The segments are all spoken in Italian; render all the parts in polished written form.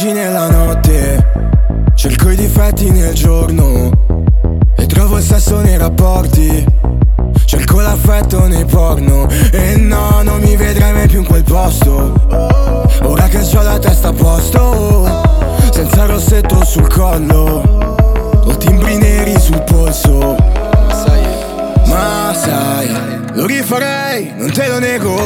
leggi nella notte, cerco i difetti nel giorno e trovo il sesso nei rapporti, cerco l'affetto nei porno. E no, non mi vedrai mai più in quel posto, ora che c'ho la testa a posto, senza rossetto sul collo o timbri neri sul polso. Ma sai, lo rifarei, non te lo nego.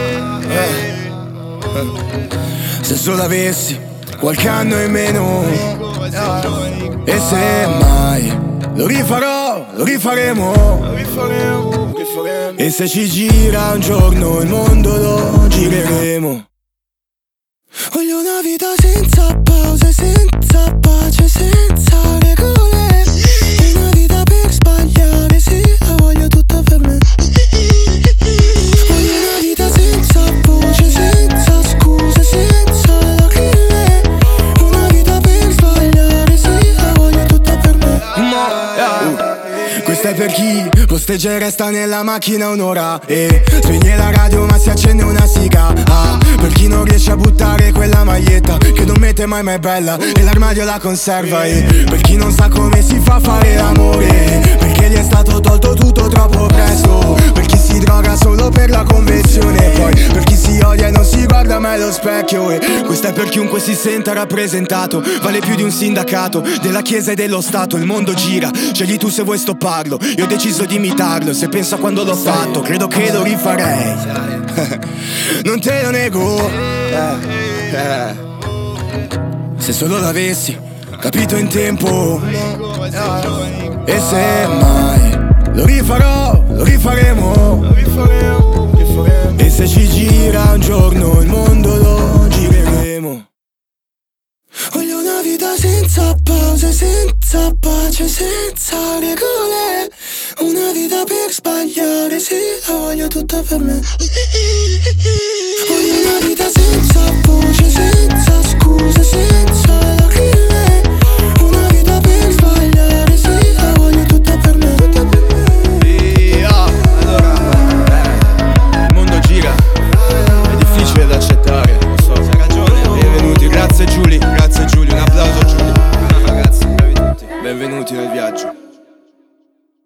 Se solo avessi qualche anno in meno, e se mai lo rifarò, lo rifaremo. E se ci gira un giorno il mondo lo gireremo. Voglio una vita senza pause, senza pace, senza regole. Una vita per sbagliare, sì, la voglio tutta per me. Voglio una vita senza voce, senza scuse, senza lacrime. Una vita per sbagliare, sì, la voglio tutta per me. Questo è per chi posteggia e resta nella macchina un'ora e spegne la radio ma si accende una siga. Per chi non riesce a buttare quella maglietta che non mette mai ma è bella e l'armadio la conserva. E per chi non sa come si fa a fare l'amore, perché gli è stato tolto tutto troppo presto. Per chi si droga solo per la convenzione, poi per chi si odia e non si guarda mai allo specchio. E questo è per chiunque si senta rappresentato, vale più di un sindacato, della chiesa e dello stato. Il mondo gira, scegli tu se vuoi stopparlo, io ho deciso di imitarlo. Se penso a quando l'ho fatto, credo che lo rifarei. Non te lo nego. Se solo l'avessi capito in tempo, e se mai lo rifarò, lo rifaremo. E se ci gira un giorno il mondo lo gireremo. Voglio una vita senza pause, senza pace, senza regole. Una vita per sbagliare, sì, la voglio tutta per me. Voglio una vita